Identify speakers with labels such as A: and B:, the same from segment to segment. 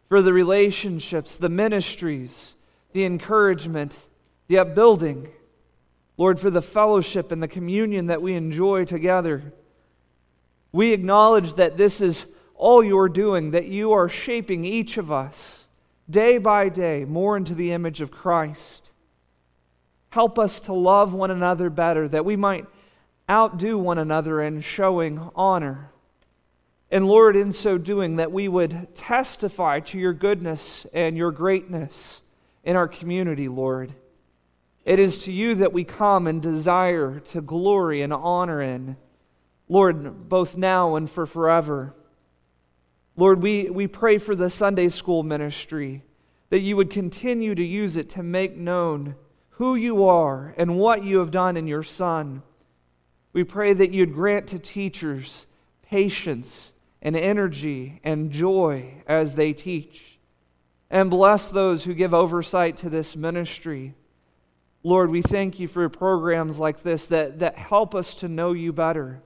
A: for the relationships, the ministries, the encouragement, the upbuilding. Lord, for the fellowship and the communion that we enjoy together. We acknowledge that this is all you're doing, that you are shaping each of us day by day more into the image of Christ. Help us to love one another better, that we might outdo one another in showing honor. And Lord, in so doing, that we would testify to your goodness and your greatness in our community, Lord. It is to you that we come and desire to glory and honor in, Lord, both now and for forever. Lord, we pray for the Sunday school ministry, that you would continue to use it to make known who you are and what you have done in your Son. We pray that you'd grant to teachers patience and energy and joy as they teach. And bless those who give oversight to this ministry. Lord, we thank you for programs like this that help us to know you better.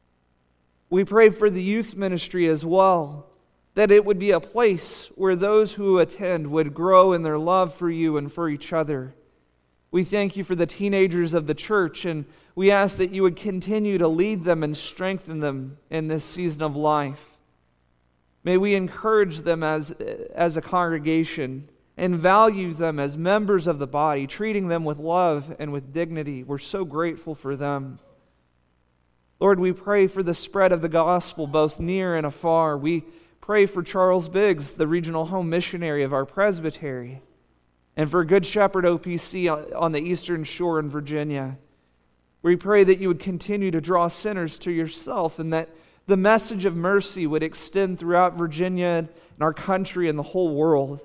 A: We pray for the youth ministry as well, that it would be a place where those who attend would grow in their love for you and for each other. We thank you for the teenagers of the church, and we ask that you would continue to lead them and strengthen them in this season of life. May we encourage them as a congregation and value them as members of the body, treating them with love and with dignity. We're so grateful for them. Lord, we pray for the spread of the gospel both near and afar. We pray for Charles Biggs, the regional home missionary of our presbytery, and for Good Shepherd OPC on the Eastern Shore in Virginia. We pray that you would continue to draw sinners to yourself, and that the message of mercy would extend throughout Virginia and our country and the whole world.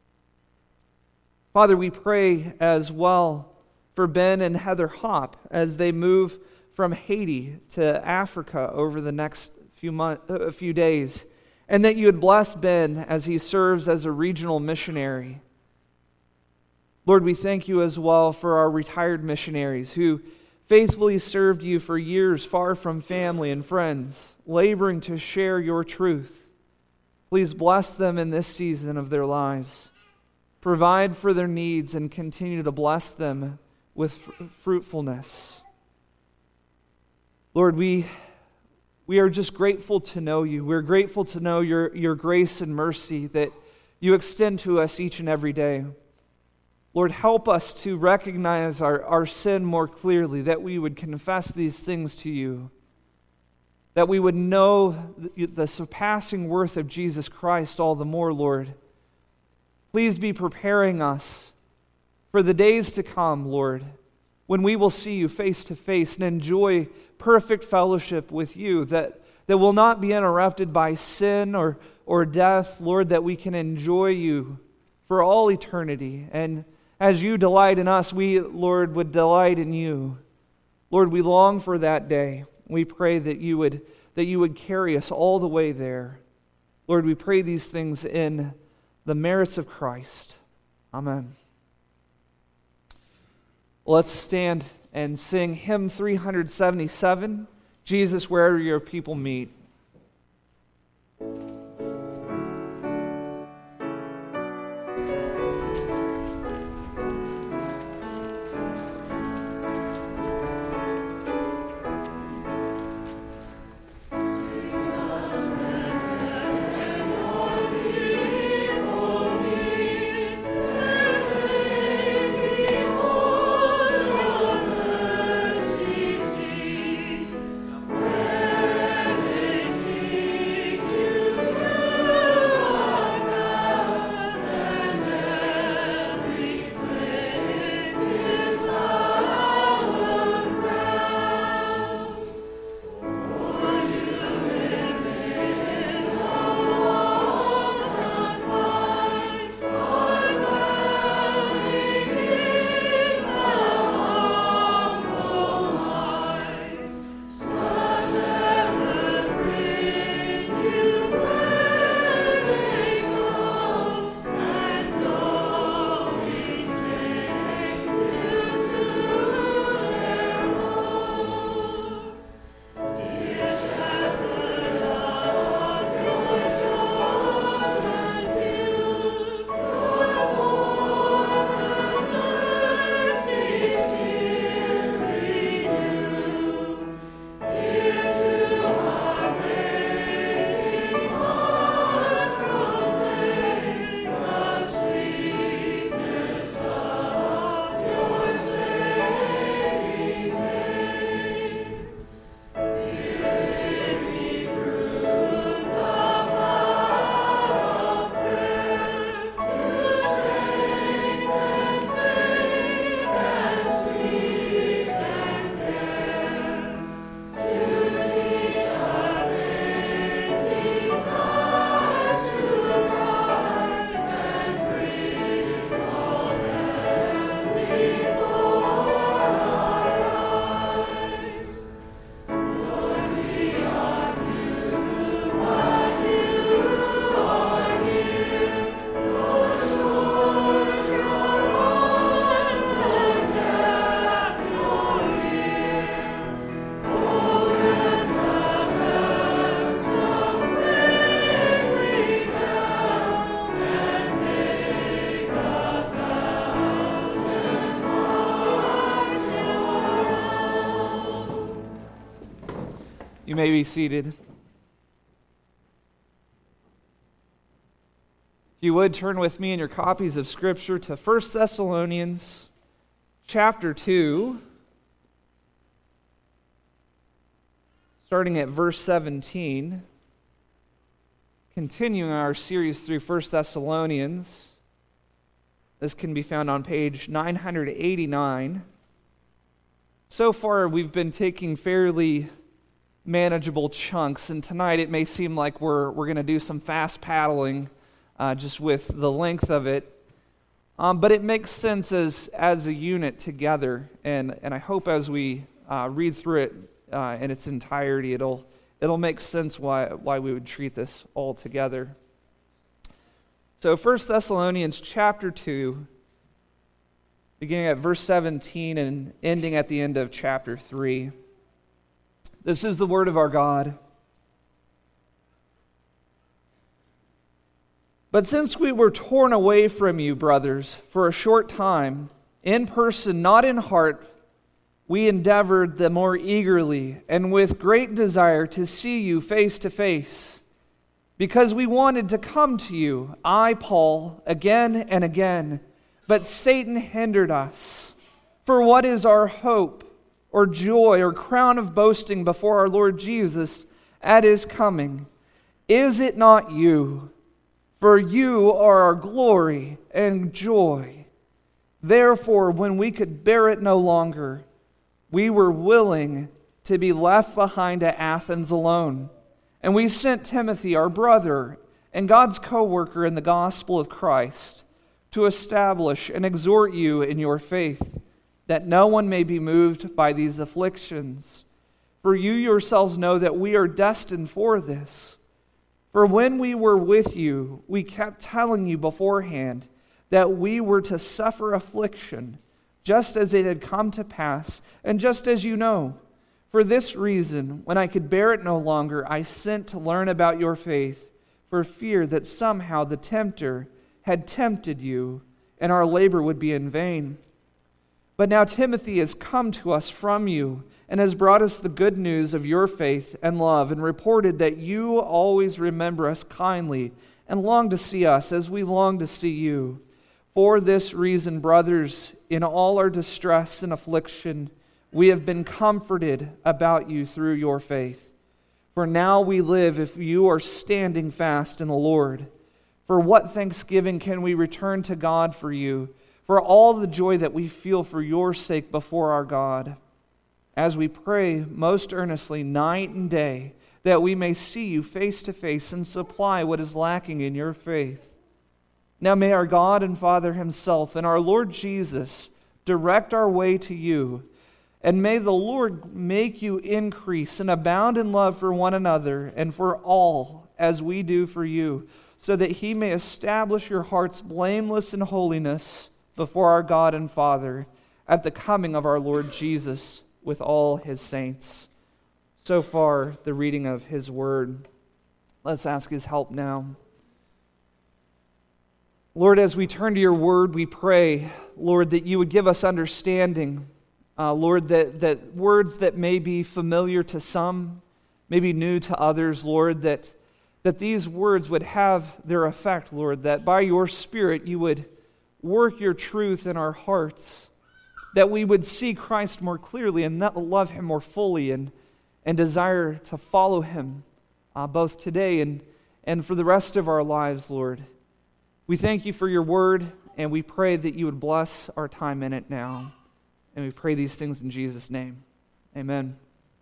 A: Father, we pray as well for Ben and Heather Hopp as they move from Haiti to Africa over the next few days, and that you would bless Ben as he serves as a regional missionary. Lord, we thank you as well for our retired missionaries who faithfully served you for years far from family and friends, laboring to share your truth. Please bless them in this season of their lives. Provide for their needs and continue to bless them with fruitfulness. Lord, we are just grateful to know you. We're grateful to know your grace and mercy that you extend to us each and every day. Lord, help us to recognize our sin more clearly, that we would confess these things to you, that we would know the surpassing worth of Jesus Christ all the more, Lord. Please be preparing us for the days to come, Lord, when we will see you face to face and enjoy perfect fellowship with you, that will not be interrupted by sin or death, Lord, that we can enjoy you for all eternity. And as you delight in us, we, Lord, would delight in you. Lord, we long for that day. We pray that you would carry us all the way there. Lord, we pray these things in the merits of Christ. Amen. Let's stand and sing hymn 377, Jesus, Wherever Your People Meet. You may be seated. If you would, turn with me in your copies of Scripture to 1 Thessalonians chapter 2, starting at verse 17, continuing our series through 1 Thessalonians. This can be found on page 989. So far, we've been taking fairly manageable chunks, and tonight it may seem like we're going to do some fast paddling just with the length of it, but it makes sense as a unit together, and I hope as we read through it in its entirety, it'll make sense why we would treat this all together. So 1 Thessalonians chapter 2, beginning at verse 17 and ending at the end of chapter 3. This is the word of our God. But since we were torn away from you, brothers, for a short time, in person, not in heart, we endeavored the more eagerly and with great desire to see you face to face, because we wanted to come to you, I, Paul, again and again, but Satan hindered us. For what is our hope, or joy, or crown of boasting before our Lord Jesus at His coming? Is it not you? For you are our glory and joy. Therefore, when we could bear it no longer, we were willing to be left behind at Athens alone. And we sent Timothy, our brother, and God's co-worker in the gospel of Christ, to establish and exhort you in your faith, that no one may be moved by these afflictions. For you yourselves know that we are destined for this. For when we were with you, we kept telling you beforehand that we were to suffer affliction, just as it had come to pass, and just as you know. For this reason, when I could bear it no longer, I sent to learn about your faith, for fear that somehow the tempter had tempted you, and our labor would be in vain. But now Timothy has come to us from you, and has brought us the good news of your faith and love, and reported that you always remember us kindly, and long to see us as we long to see you. For this reason, brothers, in all our distress and affliction, we have been comforted about you through your faith. For now we live if you are standing fast in the Lord. For what thanksgiving can we return to God for you, for all the joy that we feel for your sake before our God, as we pray most earnestly night and day, that we may see you face to face and supply what is lacking in your faith. Now may our God and Father Himself and our Lord Jesus direct our way to you, and may the Lord make you increase and abound in love for one another and for all, as we do for you, so that He may establish your hearts blameless in holiness before our God and Father at the coming of our Lord Jesus with all His saints. So far, the reading of His word. Let's ask His help now. Lord, as we turn to your word, we pray, Lord, that you would give us understanding. Lord, that words that may be familiar to some, maybe new to others, Lord, that these words would have their effect, Lord, that by your Spirit you would work your truth in our hearts, that we would see Christ more clearly and love Him more fully and desire to follow Him both today and for the rest of our lives, Lord. We thank you for your word, and we pray that you would bless our time in it now. And we pray these things in Jesus' name. Amen.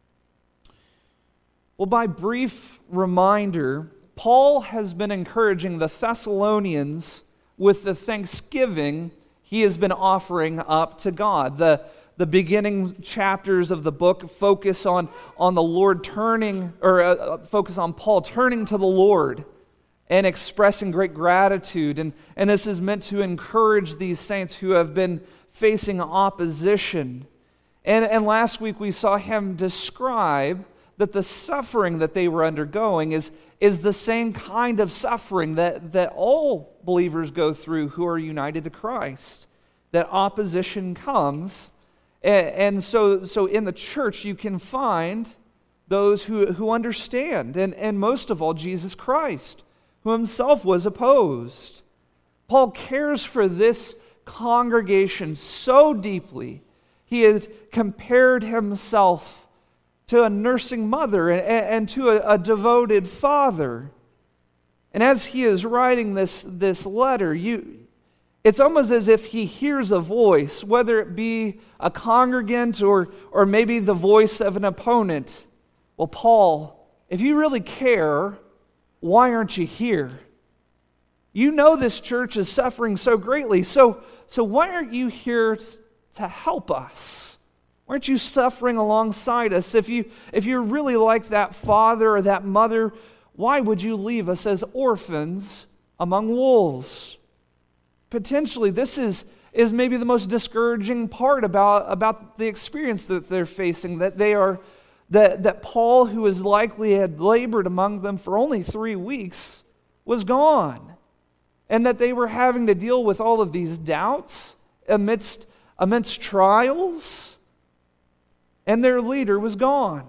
A: Well, by brief reminder, Paul has been encouraging the Thessalonians with the thanksgiving he has been offering up to God. The beginning chapters of the book focus on the Lord focus on Paul turning to the Lord and expressing great gratitude. And this is meant to encourage these saints who have been facing opposition. And last week we saw him describe that the suffering that they were undergoing is the same kind of suffering that all believers go through who are united to Christ. That opposition comes. And so in the church you can find those who understand, and most of all, Jesus Christ, who himself was opposed. Paul cares for this congregation so deeply, he has compared himself to a nursing mother and to a devoted father. And as he is writing this letter, it's almost as if he hears a voice, whether it be a congregant or maybe the voice of an opponent. Well, Paul, if you really care, why aren't you here? You know this church is suffering so greatly, so why aren't you here to help us? Why aren't you suffering alongside us? If you're really like that father or that mother, why would you leave us as orphans among wolves? Potentially, this is maybe the most discouraging part about the experience that they're facing, that Paul, who is likely had labored among them for only 3 weeks, was gone. And that they were having to deal with all of these doubts amidst trials, and their leader was gone.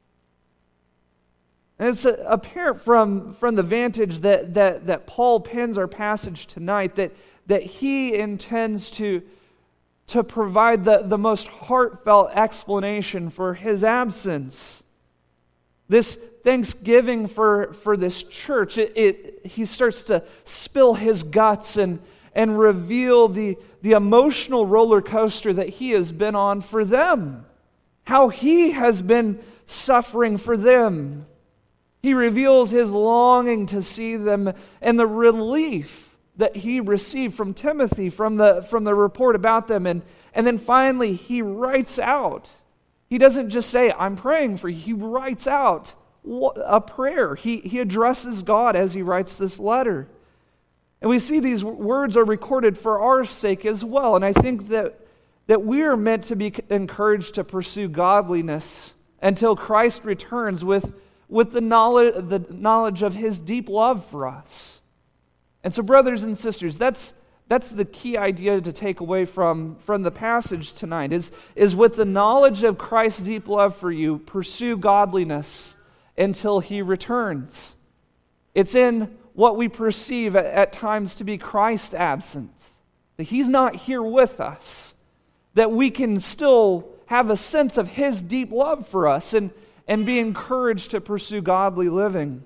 A: And it's apparent from the vantage that Paul pens our passage tonight that he intends to provide the most heartfelt explanation for his absence. This thanksgiving for this church, he starts to spill his guts and reveal the emotional roller coaster that he has been on for them, how he has been suffering for them. He reveals his longing to see them and the relief that he received from Timothy from the report about them. And then finally he writes out. He doesn't just say, I'm praying for you. He writes out a prayer. He addresses God as he writes this letter. And we see these words are recorded for our sake as well. And I think that we are meant to be encouraged to pursue godliness until Christ returns with the knowledge of his deep love for us. And so, brothers and sisters, that's the key idea to take away from the passage tonight, is with the knowledge of Christ's deep love for you, pursue godliness until he returns. It's in what we perceive at times to be Christ's absence, that he's not here with us, that we can still have a sense of his deep love for us and be encouraged to pursue godly living.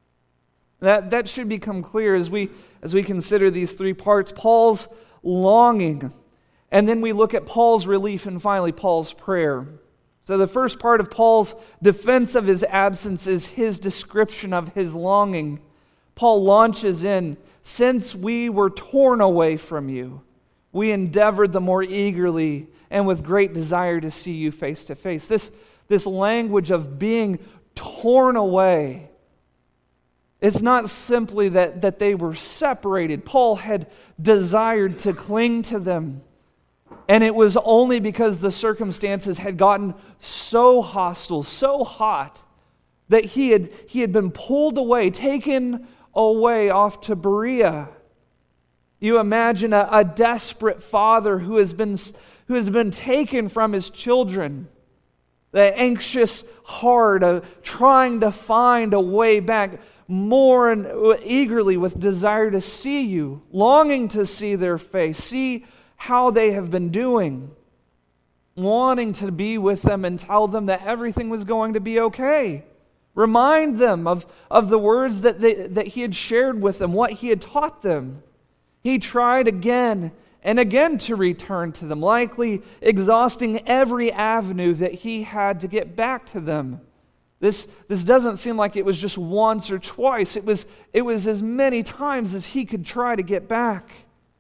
A: That should become clear as we consider these 3 parts: Paul's longing, and then we look at Paul's relief, and finally Paul's prayer. So the first part of Paul's defense of his absence is his description of his longing. Paul launches in, since we were torn away from you, we endeavored the more eagerly and with great desire to see you face to face. This language of being torn away, it's not simply that they were separated. Paul had desired to cling to them. And it was only because the circumstances had gotten so hostile, so hot, that he had been pulled away, taken away off to Berea. You imagine a desperate father who has been taken from his children, the anxious heart of trying to find a way back, more and eagerly with desire to see you, longing to see their face, see how they have been doing, wanting to be with them and tell them that everything was going to be okay. Remind them of the words that he had shared with them, what he had taught them. He tried again and again to return to them, likely exhausting every avenue that he had to get back to them. This doesn't seem like it was just once or twice. It was as many times as he could try to get back.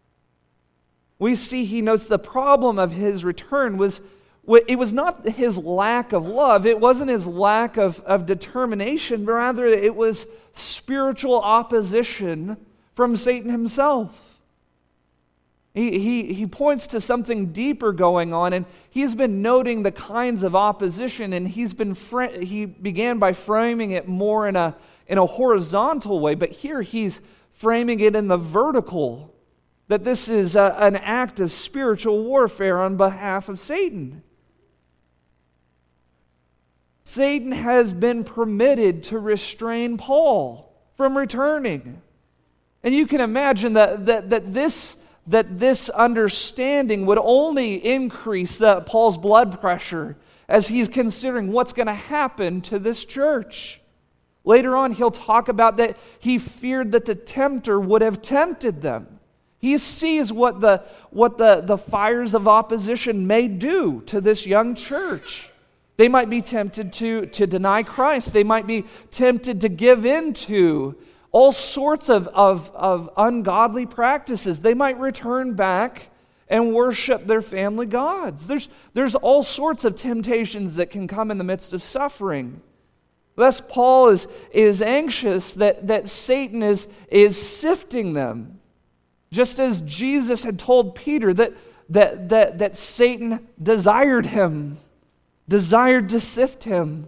A: We see he notes the problem of his return was not his lack of love. It wasn't his lack of determination, but rather it was spiritual opposition from Satan himself. He points to something deeper going on, and he's been noting the kinds of opposition, and he began by framing it more in a horizontal way, but here he's framing it in the vertical, that this is an act of spiritual warfare on behalf of Satan. Satan has been permitted to restrain Paul from returning. And you can imagine that this understanding would only increase Paul's blood pressure as he's considering what's going to happen to this church. Later on, he'll talk about that he feared that the tempter would have tempted them. He sees what the fires of opposition may do to this young church. They might be tempted to deny Christ. They might be tempted to give in to all sorts of ungodly practices. They might return back and worship their family gods. There's all sorts of temptations that can come in the midst of suffering. Thus, Paul is anxious that Satan is sifting them, just as Jesus had told Peter that Satan desired him, desired to sift him.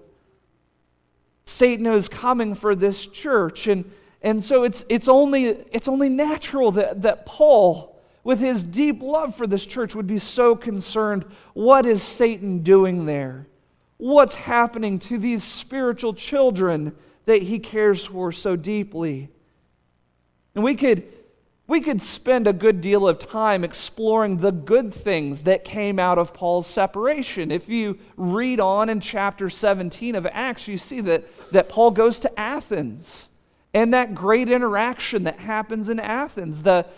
A: Satan is coming for this church, and so it's only natural that Paul, with his deep love for this church, would be so concerned. What is Satan doing there? What's happening to these spiritual children that he cares for so deeply? And we could spend a good deal of time exploring the good things that came out of Paul's separation. If you read on in chapter 17 of Acts, you see that Paul goes to Athens, and that great interaction that happens in Athens,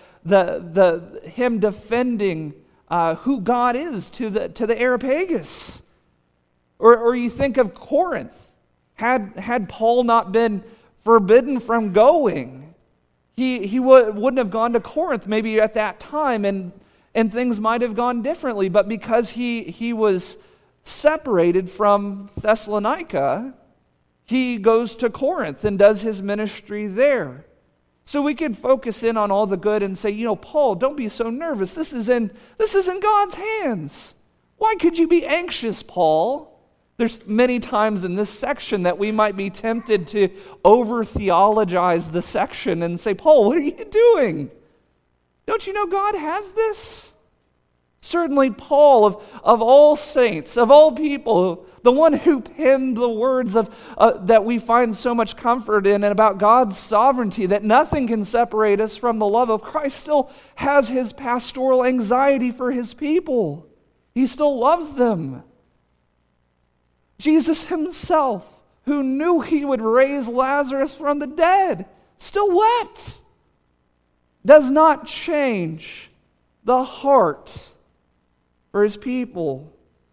A: him defending who God is to the Areopagus. Or you think of Corinth. Had Paul not been forbidden from going, he wouldn't have gone to Corinth maybe at that time, and things might have gone differently. But because he was separated from Thessalonica, he goes to Corinth and does his ministry there. So we could focus in on all the good and say, Paul, don't be so nervous. This is in God's hands. Why could you be anxious, Paul? There's many times in this section that we might be tempted to over-theologize the section and say, Paul, what are you doing? Don't you know God has this? Certainly Paul, of all saints, of all people, the one who penned the words that we find so much comfort in and about God's sovereignty, that nothing can separate us from the love of Christ, still has his pastoral anxiety for his people. He still loves them. Jesus himself, who knew he would raise Lazarus from the dead, still wept. Does not change the heart for his people.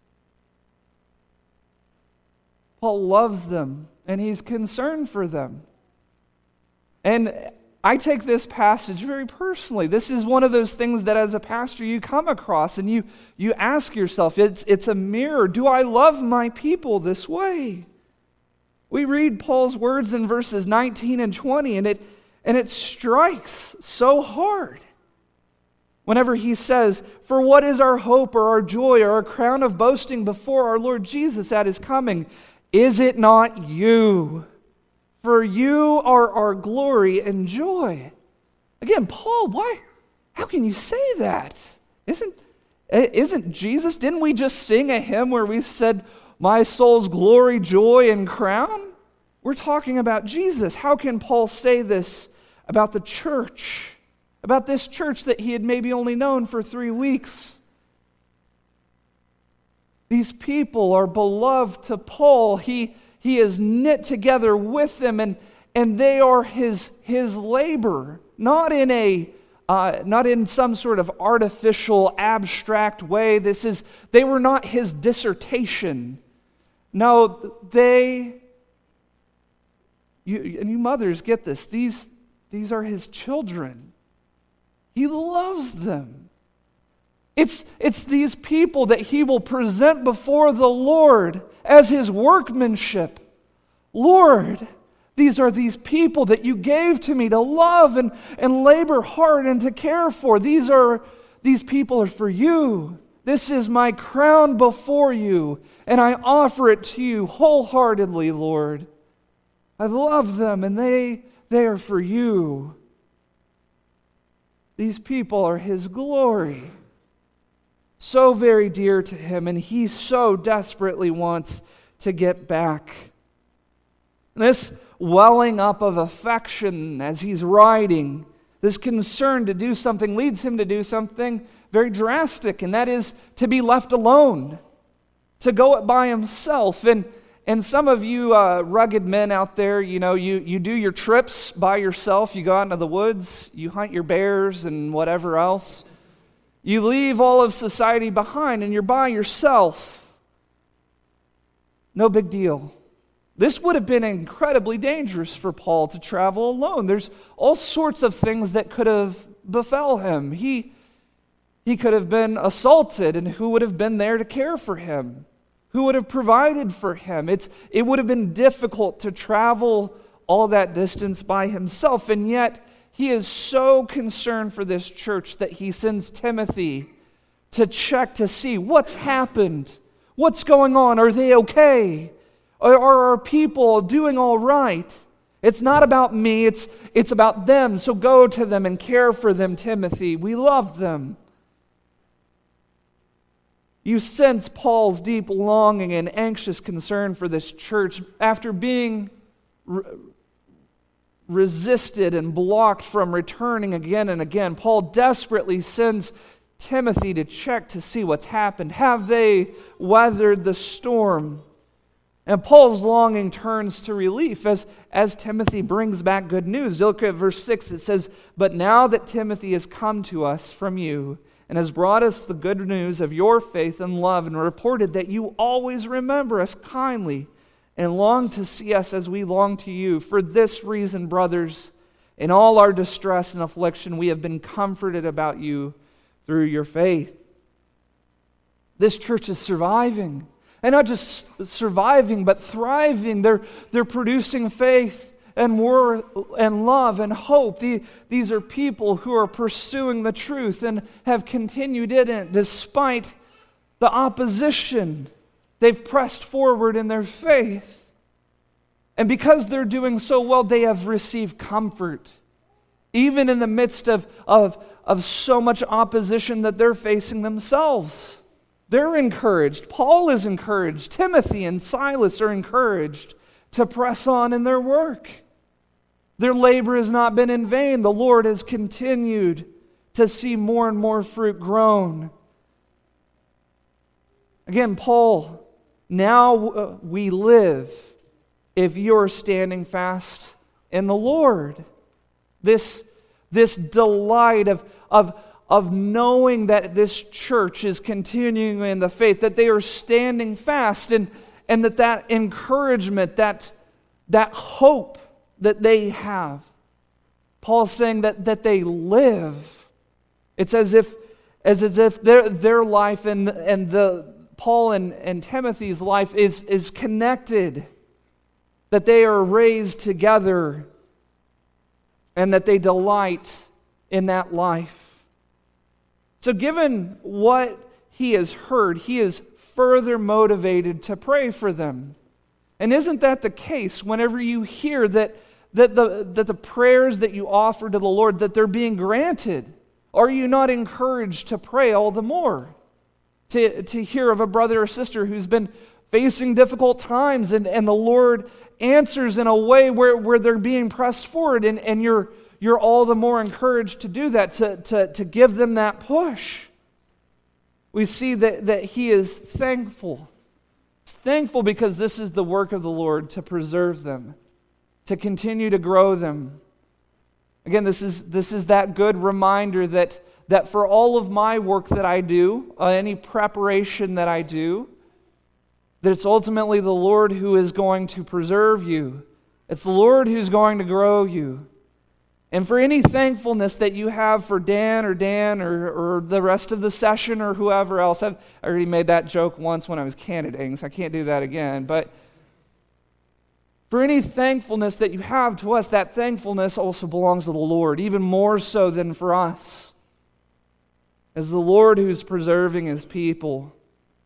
A: Paul loves them, and he's concerned for them. And I take this passage very personally. This is one of those things that as a pastor you come across and you ask yourself, it's a mirror. Do I love my people this way? We read Paul's words in verses 19 and 20, and it strikes so hard. Whenever he says, "For what is our hope or our joy or our crown of boasting before our Lord Jesus at his coming? Is it not you? For you are our glory and joy." Again, Paul, why? How can you say that? Isn't Jesus? Didn't we just sing a hymn where we said, "My soul's glory, joy, and crown"? We're talking about Jesus. How can Paul say this about the church? About this church that he had maybe only known for 3 weeks? These people are beloved to Paul. He is knit together with them, and they are his labor, not in some sort of artificial, abstract way. They were not his dissertation. No, you mothers get this. These are his children. He loves them. It's these people that he will present before the Lord as his workmanship. Lord, these are these people that you gave to me to love and labor hard and to care for. These people are for you. This is my crown before you, and I offer it to you wholeheartedly, Lord. I love them, and they are for you. These people are his glory. So very dear to him, and he so desperately wants to get back. This welling up of affection as he's writing, this concern to do something leads him to do something very drastic, and that is to be left alone, to go it by himself. And some of you rugged men out there, you do your trips by yourself. You go out into the woods, you hunt your bears and whatever else. You leave all of society behind and you're by yourself. No big deal. This would have been incredibly dangerous for Paul to travel alone. There's all sorts of things that could have befell him. He could have been assaulted, and who would have been there to care for him? Who would have provided for him? It would have been difficult to travel all that distance by himself, and yet he is so concerned for this church that he sends Timothy to check to see what's happened, what's going on, are they okay? Are our people doing all right? It's not about me, it's about them, so go to them and care for them, Timothy. We love them. You sense Paul's deep longing and anxious concern for this church after being resisted and blocked from returning again and again. Paul desperately sends Timothy to check to see what's happened. Have they weathered the storm? And Paul's longing turns to relief as Timothy brings back good news. Look at verse 6. It says, "But now that Timothy has come to us from you and has brought us the good news of your faith and love and reported that you always remember us kindly and long to see us as we long to you. For this reason, brothers, in all our distress and affliction, we have been comforted about you through your faith." This church is surviving. And not just surviving, but thriving. They're producing faith and love and hope. These are people who are pursuing the truth and have continued in it despite the opposition. They've pressed forward in their faith. And because they're doing so well, they have received comfort. Even in the midst of so much opposition that they're facing themselves. They're encouraged. Paul is encouraged. Timothy and Silas are encouraged to press on in their work. Their labor has not been in vain. The Lord has continued to see more and more fruit grown. Again, Paul, now we live if you're standing fast in the Lord. This delight of knowing that this church is continuing in the faith, that they are standing fast, and that encouragement, that hope that they have. Paul's saying that they live. It's as if their life and Paul and Timothy's life is connected, that they are raised together, and that they delight in that life. So given what he has heard, he is further motivated to pray for them. And isn't that the case whenever you hear that the prayers that you offer to the Lord, that they're being granted? Are you not encouraged to pray all the more? To hear of a brother or sister who's been facing difficult times and the Lord answers in a way where they're being pressed forward and you're all the more encouraged to do that, to give them that push. We see that he is thankful. He's thankful because this is the work of the Lord to preserve them, to continue to grow them. Again, this is that good reminder that for all of my work that I do, any preparation that I do, that it's ultimately the Lord who is going to preserve you. It's the Lord who's going to grow you. And for any thankfulness that you have for Dan or the rest of the session or whoever else, I already made that joke once when I was candidating, so I can't do that again. But for any thankfulness that you have to us, that thankfulness also belongs to the Lord, even more so than for us. As the Lord who's preserving his people,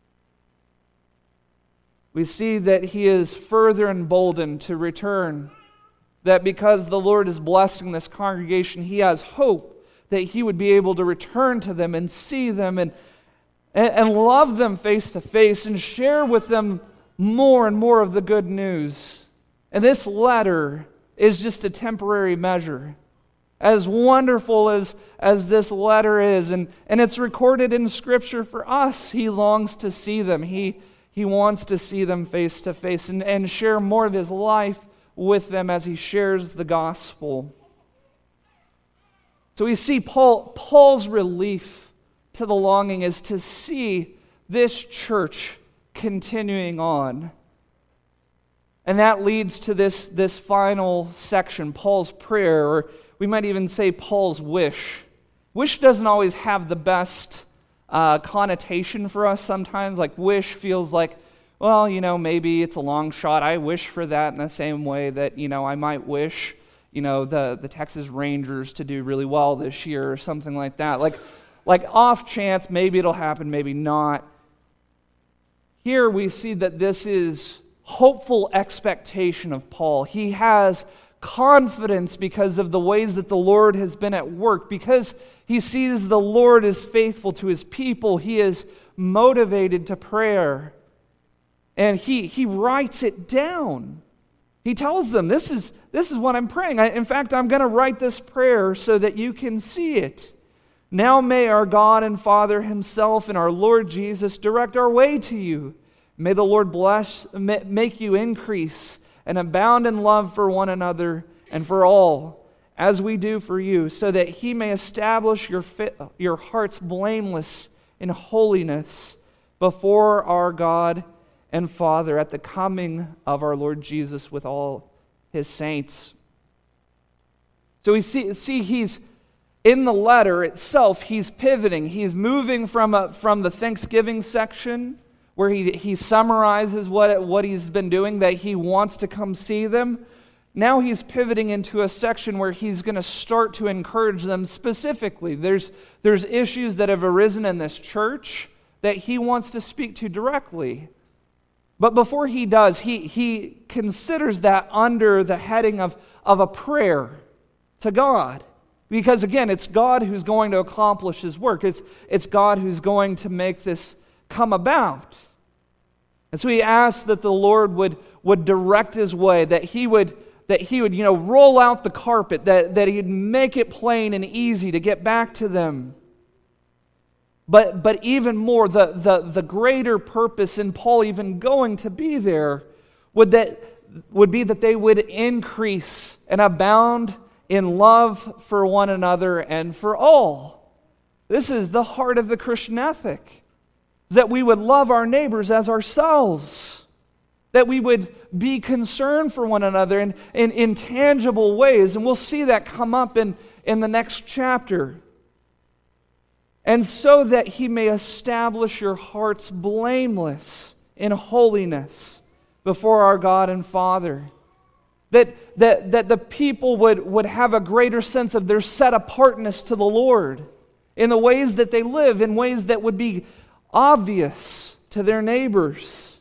A: we see that he is further emboldened to return. That because the Lord is blessing this congregation, he has hope that he would be able to return to them and see them and love them face to face and share with them more and more of the good news. And this letter is just a temporary measure. As wonderful as this letter is, and it's recorded in Scripture for us, he longs to see them. He wants to see them face to face and share more of his life with them as he shares the gospel. So we see Paul's relief to the longing is to see this church continuing on. And that leads to this final section, Paul's prayer, or we might even say Paul's wish. Wish doesn't always have the best connotation for us sometimes. Like wish feels like, well, maybe it's a long shot. I wish for that in the same way that, I might wish, the Texas Rangers to do really well this year or something like that. Like off chance, maybe it'll happen, maybe not. Here we see that this is hopeful expectation of Paul. He has confidence because of the ways that the Lord has been at work. Because he sees the Lord is faithful to his people, he is motivated to prayer. And he writes it down. He tells them, this is what I'm praying. In fact, I'm going to write this prayer so that you can see it. Now may our God and Father himself and our Lord Jesus direct our way to you. May the Lord make you increase and abound in love for one another and for all, as we do for you, so that he may establish your hearts blameless in holiness before our God and Father at the coming of our Lord Jesus with all his saints. So we see he's in the letter itself, he's pivoting. He's moving from the Thanksgiving section where he summarizes what he's been doing, that he wants to come see them. Now he's pivoting into a section where he's going to start to encourage them specifically. There's issues that have arisen in this church that he wants to speak to directly. But before he does, he considers that under the heading of a prayer to God. Because again, it's God who's going to accomplish his work. It's God who's going to make this come about. And so he asks that the Lord would direct his way, that he would roll out the carpet, that he'd make it plain and easy to get back to them. But even more, the greater purpose in Paul even going to be there would be that they would increase and abound in love for one another and for all. This is the heart of the Christian ethic, that we would love our neighbors as ourselves, that we would be concerned for one another in tangible ways, and we'll see that come up in the next chapter. And so that he may establish your hearts blameless in holiness before our God and Father. That the people would have a greater sense of their set-apartness to the Lord in the ways that they live, in ways that would be obvious to their neighbors.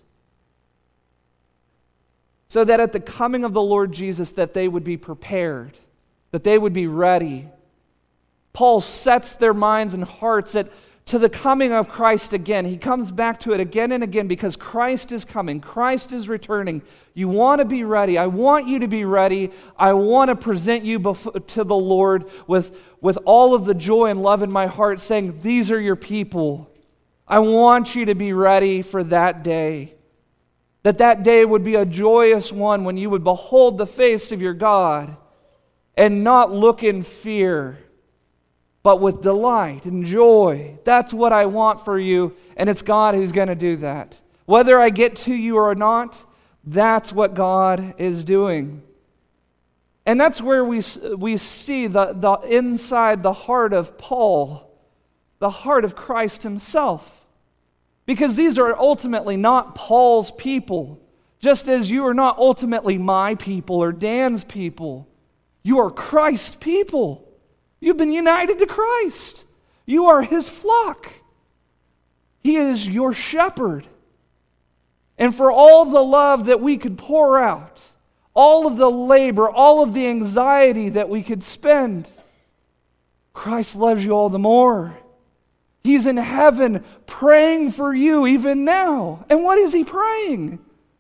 A: So that at the coming of the Lord Jesus, that they would be prepared, that they would be ready. Paul sets their minds and hearts to the coming of Christ again. He comes back to it again and again because Christ is coming. Christ is returning. You want to be ready. I want you to be ready. I want to present you to the Lord with all of the joy and love in my heart, saying, these are your people. I want you to be ready for that day. That day would be a joyous one when you would behold the face of your God and not look in fear, but with delight and joy. That's what I want for you, and it's God who's going to do that. Whether I get to you or not, that's what God is doing. And that's where we see the inside the heart of Paul, the heart of Christ himself. Because these are ultimately not Paul's people, just as you are not ultimately my people or Dan's people. You are Christ's people. You've been united to Christ. You are his flock. He is your shepherd. And for all the love that we could pour out, all of the labor, all of the anxiety that we could spend, Christ loves you all the more. He's in heaven praying for you even now. And what is he praying?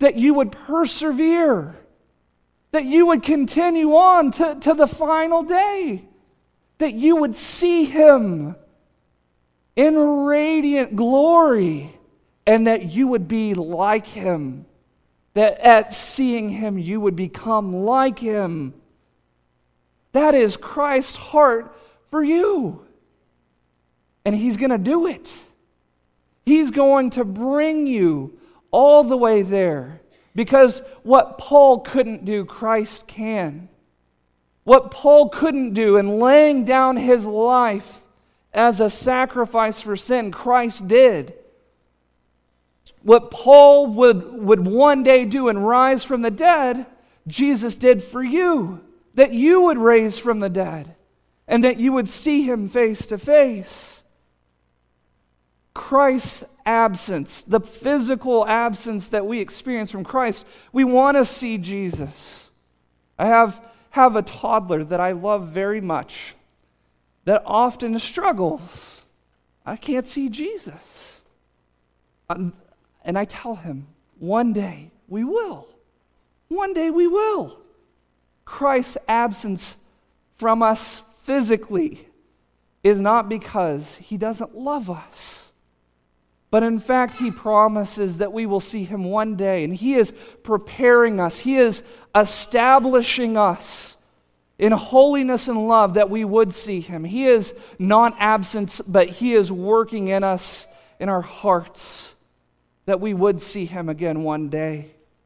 A: that you would persevere, that you would continue on to the final day, that you would see Him in radiant glory, and that you would be like Him, that at seeing Him you would become like Him. That is Christ's heart for you. And He's going to do it. He's going to bring you all the way there. Because what Paul couldn't do, Christ can. What Paul couldn't do in laying down his life as a sacrifice for sin, Christ did. What Paul would one day do and rise from the dead, Jesus did for you. That you would raise from the dead and that you would see Him face to face. Christ's absence, the physical absence that we experience from Christ, we want to see Jesus. I have a toddler that I love very much that often struggles. I can't see Jesus. And I tell him, one day we will. One day we will. Christ's absence from us physically is not because He doesn't love us, but in fact He promises that we will see Him one day, and He is preparing us. He is establishing us in holiness and love that we would see Him. He is not absent, but He is working in us, in our hearts, that we would see Him again one day.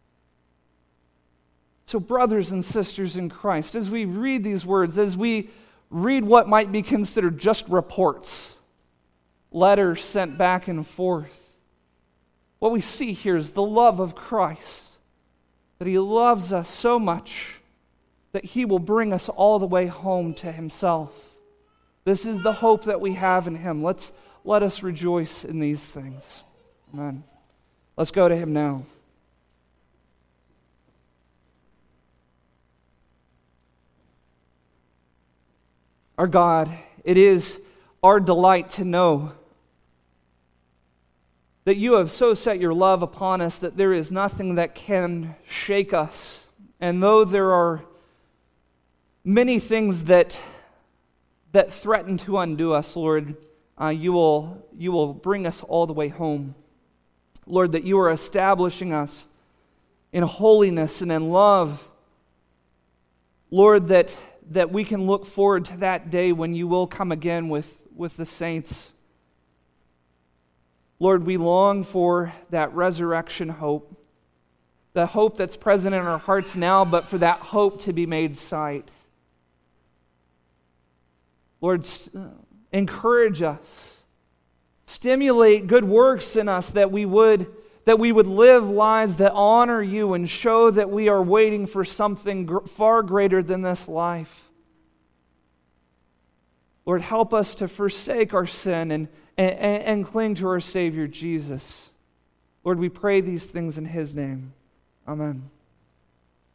A: So brothers and sisters in Christ, as we read these words, as we read what might be considered just reports, letters sent back and forth, what we see here is the love of Christ, that He loves us so much that He will bring us all the way home to Himself. This is the hope that we have in Him. Let us rejoice in these things. Amen. Let's go to Him now. Our God, it is our delight to know that You have so set Your love upon us that there is nothing that can shake us. And though there are many things that threaten to undo us, Lord, you will bring us all the way home. Lord, that You are establishing us in holiness and in love. Lord, that we can look forward to that day when You will come again with the saints. Lord, we long for that resurrection hope, the hope that's present in our hearts now, but for that hope to be made sight. Lord, encourage us, stimulate good works in us that we would live lives that honor You and show that we are waiting for something far greater than this life. Lord, help us to forsake our sin and cling to our Savior Jesus. Lord, we pray these things in His name. Amen.